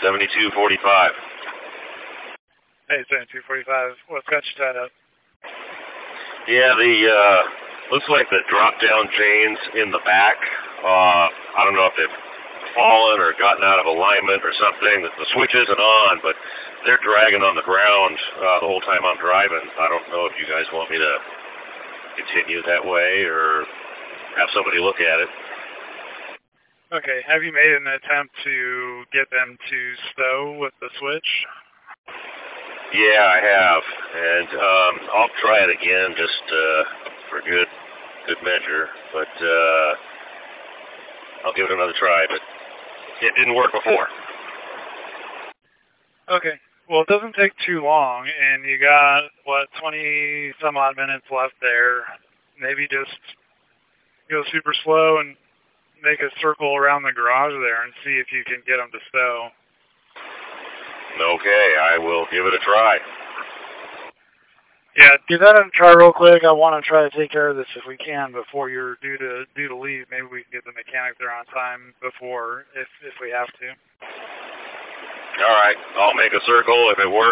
7245. Hey, 7245. What's got you tied up? Yeah, looks like the drop-down chains in the back, I don't know if they've fallen or gotten out of alignment or something. The switch isn't on, but they're dragging on the ground the whole time I'm driving. I don't know if you guys want me to continue that way or have somebody look at it. Okay, have you made an attempt to get them to stow with the switch? Yeah, I have, and I'll try it again just for good measure, but I'll give it another try, but it didn't work before. Okay, well, it doesn't take too long, and you got, 20-some-odd minutes left there. Maybe just go super slow and make a circle around the garage there and see if you can get them to stow. Okay, I will give it a try. Yeah, give that a try real quick. I want to try to take care of this if we can before you're due to leave. Maybe we can get the mechanic there on time before if we have to. All right, I'll make a circle. If it works,